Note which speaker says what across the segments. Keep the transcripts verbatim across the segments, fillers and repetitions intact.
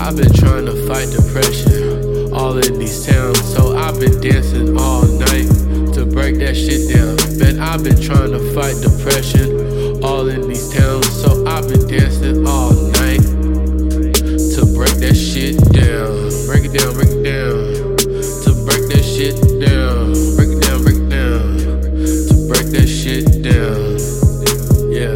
Speaker 1: I've been trying to fight depression all in these towns, so I've been dancing all night to break that shit down. Man, I've been trying to fight depression all in these towns, so I've been dancing all night to break that shit down. Break it down, break it down. To break that shit down. Break it down, break it down. To break that shit down. Yeah.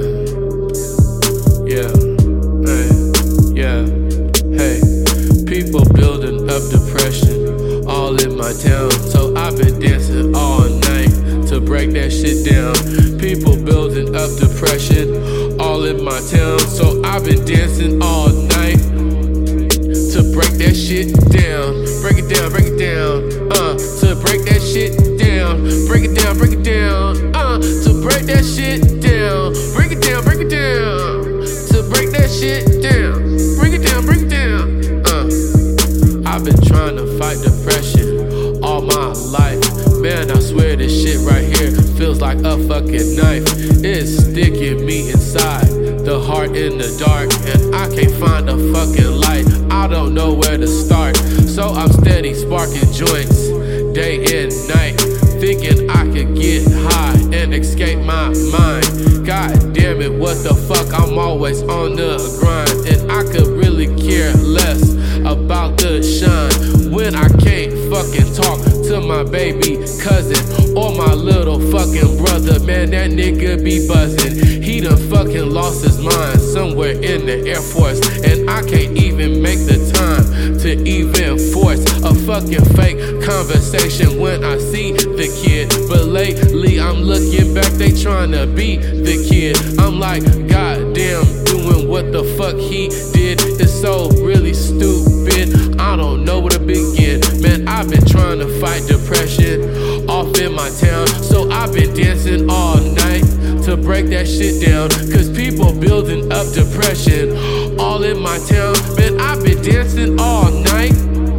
Speaker 1: Yeah. Hey. Yeah. Hey. People building up depression all in my town, so I've been dancing all night to break that shit down. People building up depression all in my town, so I've been dancing all night to break that shit down. Break it down, break it down, uh, to break that shit down. Break it down, break it down, uh, to break that shit down. Break it down, break it down, to break that shit down. Break it down, break it down, uh. I've been trying to fight depression all my life. Man, I swear this shit right here feels like a fucking knife. It's sticking me inside, the heart in the dark, and I can't find a fucking light. I don't know where to start, so I'm steady sparking joints day and night, thinking I could get high and escape my mind. God damn it, what the fuck, I'm always on the grind, and I could really care less about the shine when I can't fucking talk to my baby cousin or my little fucking brother. Man, that nigga be buzzing. He done fucking lost his mind somewhere in the Air Force, and I can't even make the time to even force a fucking fake conversation when I see the kid. But lately I'm looking back, they tryna be the kid. I'm like, goddamn, doing what the fuck he did is so really stupid. I don't know where to begin. Man, I've been trying to fight depression off in my town, so I've been dancing all night to break that shit down. Cause people building up depression all in my town. Man, I've been dancing all night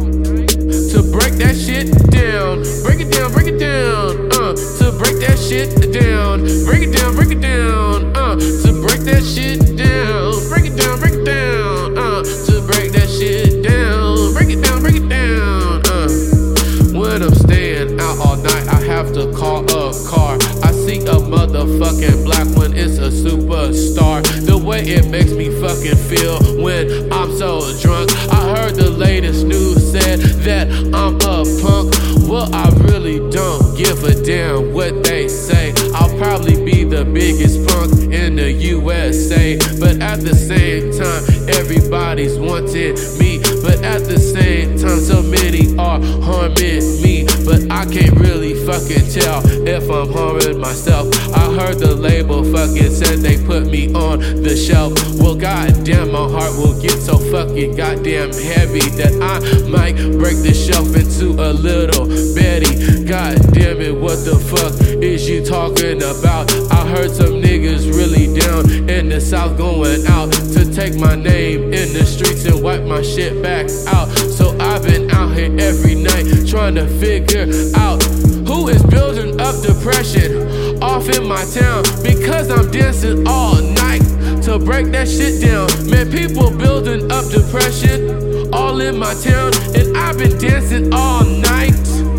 Speaker 1: to break that shit down. Break it down, break it down, uh, to break that shit down. Break it down, break it down, uh, to break that shit down. Break it down, break it down, uh, to break that shit down. Break it down, break it down, uh. When I'm staying out all night, I have to call a car. I see a motherfucking black one, it's a superstar. The way it makes me fucking feel when I'm so drunk. I heard the latest news said that I'm a punk. Well, I really don't give a damn what they say. I'll probably be the biggest punk in the U S A, but at the same time, everybody's wanting me. But at the same time, so many are harming me, but I can't really fucking tell if I'm harming myself. I heard the label fucking said they put me on the shelf. Well, goddamn, my heart will get so fucking goddamn heavy that I might break the shelf into a little Betty. God damn it, what the fuck is you talking about? I heard some niggas really down in the South going out to take my name in the streets and wipe my shit back out. So I've been out here every night trying to figure out who is building up depression off in my town, because I'm dancing all night to break that shit down. Man, people building up depression all in my town, and I've been dancing all night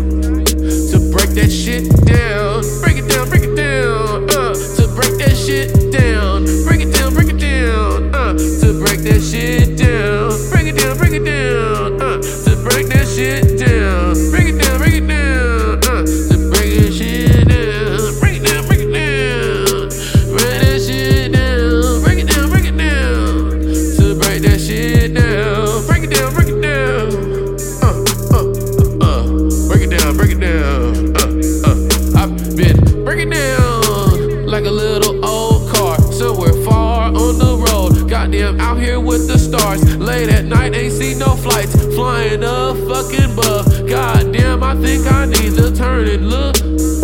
Speaker 1: to break that shit down. Break it down, break it down, uh, to break that shit down. Break it down, break it down, uh, to break that shit down. Break it down, break it down, uh, to break that shit down. Break it down, break it down, uh, to break that shit down. Break it down, break it down, break that shit down. Break it down, break it down, to break that shit down. Break it down, break it down, uh, uh, uh, uh. Break it down, break it down, uh, uh. I've been breaking down like a little old car somewhere far on the road. Goddamn, out here with the stars. Late at night, ain't seen no flights flying up fucking above. Goddamn, I think I need to turn it, look,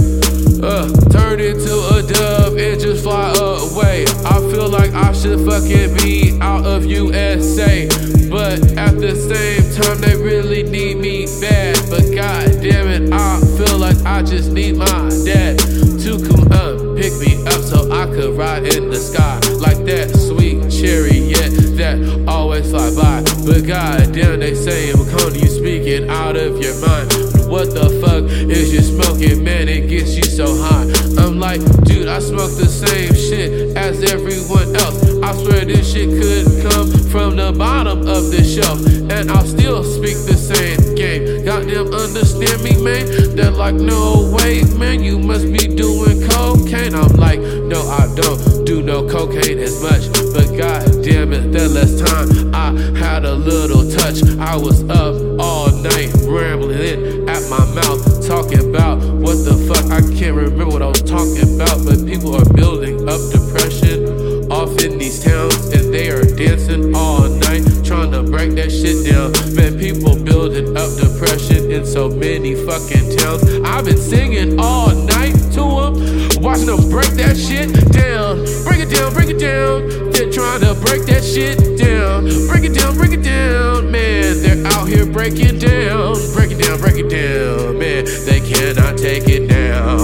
Speaker 1: uh, turn into a dove and just fly away. I feel like I should fucking be out of U S A, but at the same time, they really need me bad. But god damn it, I feel like I just need my dad to come up, pick me up so I could ride in the sky like that sweet chariot that always fly by. But goddamn, they say, Makonnen, you speaking out of your mind. What the fuck is you smoking, man? It gets you so high. I'm like, dude, I smoke the same shit as everyone else. I swear this shit could come from the bottom of the shelf, and I'll still speak the same game. Goddamn, understand me, man? They're like, no way, man, you must be doing cocaine. I'm like, no, I don't do no cocaine as much, but goddamn it, that last time I had a little touch, I was up all night rambling in at my mouth, talking about what the fuck. I can't remember what I was talking about, but people are building up depression off in these towns, and they are dancing all night, trying to break that shit down. Man, people building up depression in so many fucking towns. I've been singing all night to them, watching them break that shit down. Break it down, break it down. They're trying to break that shit down. Break it down, break it down. Man, they're out here breaking down. Break it down, break it down. Man, they cannot take it down.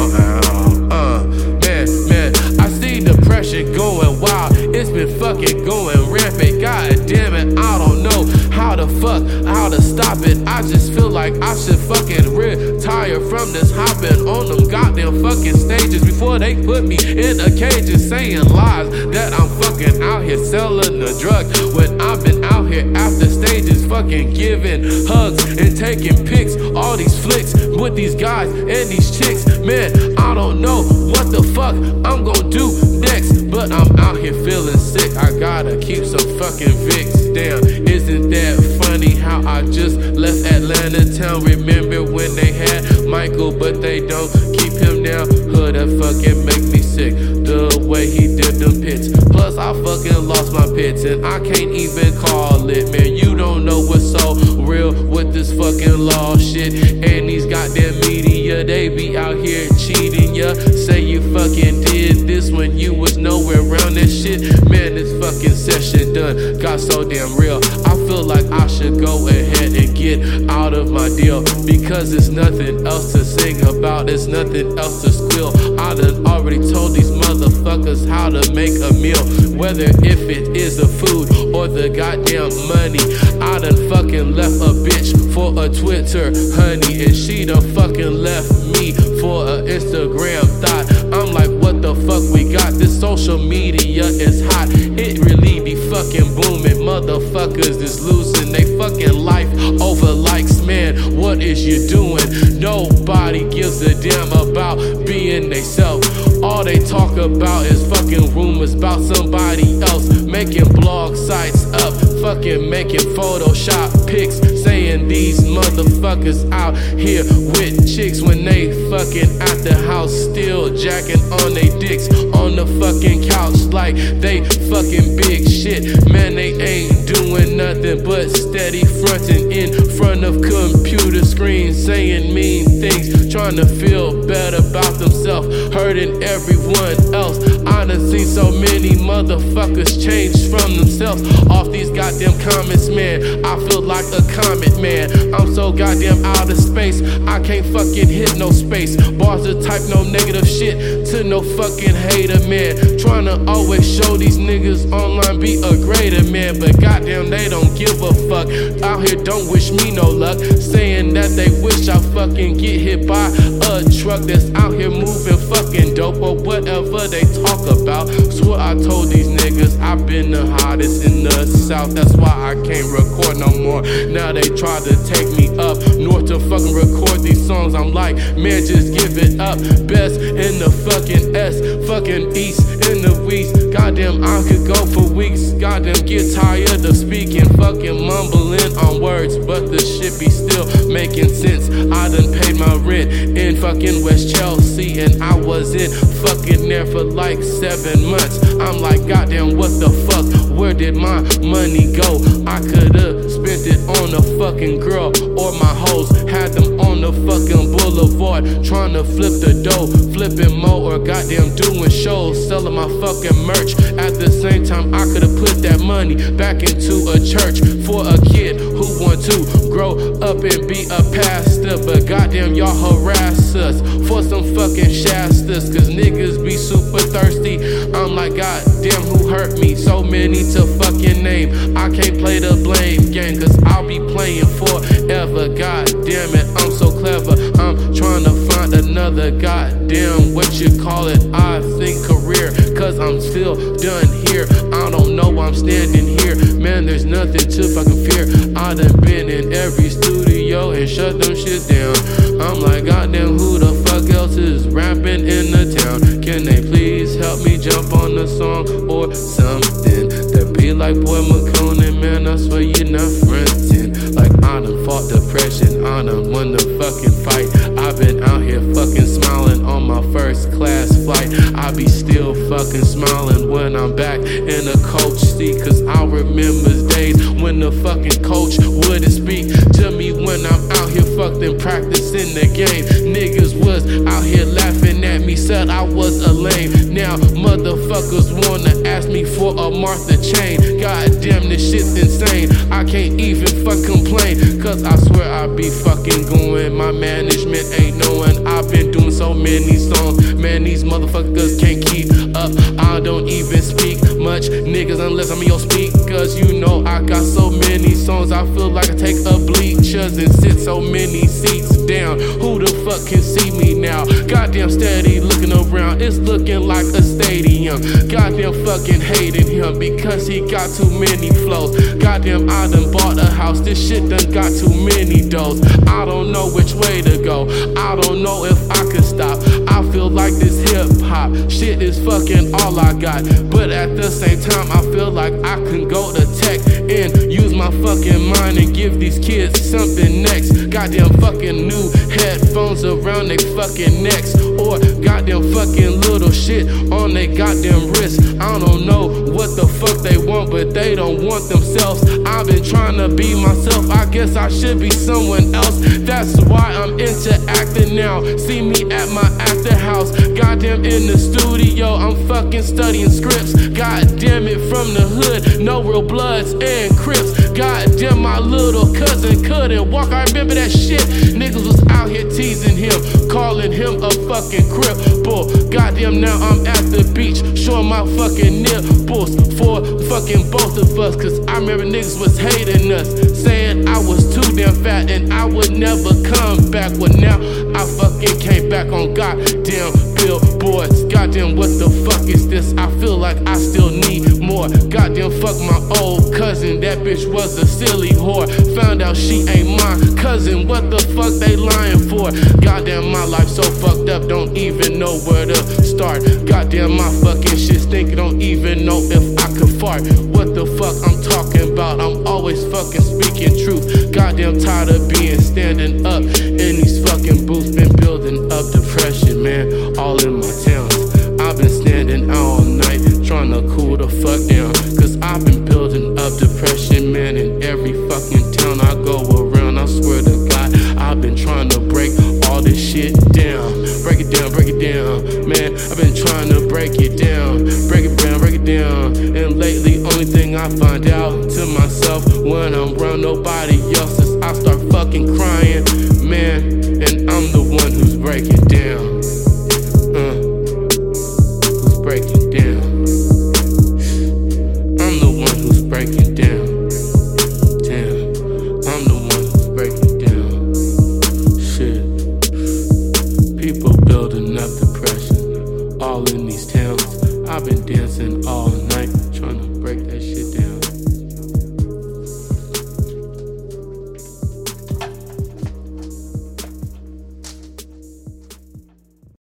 Speaker 1: Uh, man, man, I see depression going wild. It's been fucking going rampant. God damn it, I don't know how to fuck, how to stop it. I just feel like I should fucking retire from this hopping on them goddamn fucking stages before they put me in a cage and saying lies that I'm fucking out here selling the drug, when I've been out here after stages fucking giving hugs and taking pics, all these flicks with these guys and these chicks. Man, I don't know what the fuck I'm gonna do next, but I'm out here feeling sick. I gotta keep some fucking Vicks down. Isn't that funny how I just left Atlanta town? Remember when they had Michael, but they don't keep him down? Hood, that fucking make me sick, the way he did them pits. Plus I fucking lost my pits, and I can't even call it. Man, you don't know what's so real with this fucking law shit. And these goddamn media, they be out here cheating ya. Say you fucking did this when you was nowhere around that shit. Man, this fucking session done got so damn real. I feel like I should go ahead and get out of my deal, because there's nothing else to sing about, there's nothing else to squeal. I done already told these motherfuckers how to make a meal, whether if it is the food or the goddamn money. I done fucking left a bitch for a Twitter honey, and she done fucking left me for a Instagram thought. I'm like, what the fuck we got? This social media is hot, it really be fucking booming. Motherfuckers is losing they fucking life over likes. Man, what is you doing? Nobody gives a damn about being they self. All they talk about is fucking rumors about somebody else, making blog sites up, fucking making Photoshop pics, saying these motherfuckers out here with chicks when they fucking at the house, still jacking on they dicks on the fucking couch like they fucking big shit. Man, they ain't doing nothing but steady fronting in front of computer screens, saying mean things, trying to feel better about themselves, hurting everyone else. I done seen so many motherfuckers change from themselves off these goddamn comments, man. I feel like a comet, man. I'm so goddamn out of space, I can't fucking hit no space. Bars to type no negative shit to no fucking hater, man. Trying to always show these niggas online be a greater man, but goddamn they don't give a fuck. Out here don't wish me no luck, saying that they wish I fucking get hit by a truck that's out here moving fucking dope or whatever they talk about. Swear I told these niggas I've been the hottest in the south, that's why I can't record no more. Now they try to take me up north to fucking record these songs. I'm like, man, just give it up. Best in the fucking S, fucking east in the west. Goddamn, I could go for weeks. Goddamn, get tired of speaking, fucking mumbling on words, but the shit be still making sense. I done paid my rent in fucking West Chelsea, and I was in fucking there for like seven months. I'm like, goddamn, what the fuck? Where did my money go? I could've spent it on a fucking girl or my hoes, had them on the fucking boulevard, trying to flip the dough, flipping mo or goddamn doing shows, selling my fucking merch. At the same time, I could've put that money back into a church for a kid who want to grow up and be a pastor, but goddamn y'all harass us for some fucking shastas, cause niggas be super thirsty. I'm like, God Goddamn, who hurt me? So many to fucking name. I can't play the blame game, cause I'll be playing forever. Goddamn it, I'm so clever. I'm trying to find another goddamn, what you call it, I think career, cause I'm still done here. I don't know why I'm standing here. Man, there's nothing to fucking fear. I done been in every studio and shut them shit down. I'm like, goddamn, who the fuck else is rapping in the town? Can they please help me jump on the song or something? That be like Boy McConan, man, I swear you're not frontin'. Like I done fought depression, I done won the fucking fight. I've been out here fucking smiling on my first class flight. I be still fucking smiling when I'm back in a coach seat, cause I remember days when the fucking coach wouldn't speak to me when I'm out here fucking practicing the game. Niggas was out here laughing at me, said I was a lame. Now motherfuckers wanna ask me for a Martha chain. Goddamn, this shit's insane. I can't even fuck complain, cause I swear I be fucking going. My management ain't knowing I've been doing so many songs. Man, these motherfuckers can't keep up. I don't even speak much, niggas, unless I'm in your speakers. You know I got so many songs, I feel like I take up bleachers and sit so many seats down. Who the fuck can see me now? Goddamn, steady looking around, it's looking like a stadium. Goddamn, fucking hating him because he got too many flows. Goddamn, I done bought a house, this shit done got too many doors. I don't know which way to go, I don't know if I could stop. I feel like this hip hop shit is fucking all I got, but at the same time I feel like I can go to tech and use my fucking mind and give these kids something next. Goddamn fucking new headphones around their fucking necks, or goddamn fucking little shit on their goddamn wrist. I don't know what the fuck they want, but they don't want themselves. I've been trying to be myself, I guess I should be someone else. That's why I'm into acting now. See me at my actor house, goddamn in the studio, I'm fucking studying scripts. Goddamn it, from the hood, no real bloods and crips. Goddamn, my little cousin couldn't walk, I remember that shit. Niggas was out here teasing him, calling him a fucking cripple. Goddamn, now I'm at the beach, showing my fucking nipples for fucking both of us, cause I remember niggas was hating us, saying I was too damn fat and I would never come back. Well, now I fucking came back on goddamn billboards. Goddamn, what the fuck is this? I feel like I still need more. Goddamn, fuck my old cousin, that bitch was a silly whore. Found out she ain't my cousin, what the fuck they lying for? Goddamn, my life so fucked up, don't even know where to start. Goddamn, my fucking shit stink, don't even know if I could fart. What the fuck I'm talking about? I'm always fucking speaking truth. Goddamn, tired of being standing up in these fucking booths. Been building up depression, man, all in my towns. I've been standing out all night, trying to cool the fuck down, cause I've been building up depression, man, in every fucking town I go around. I swear to God, I've been trying to break all this shit down. Break it down, break it down, man, I've been trying to break it down. Break it down, break it down. And lately, only thing I find out to myself when I'm around nobody else is I start fucking crying, man, and I'm the one who's breaking down. Uh, who's breaking down? I'm the one who's breaking down. Damn, I'm the one who's breaking down. Shit. People building up depression all in these towns. I've been dancing all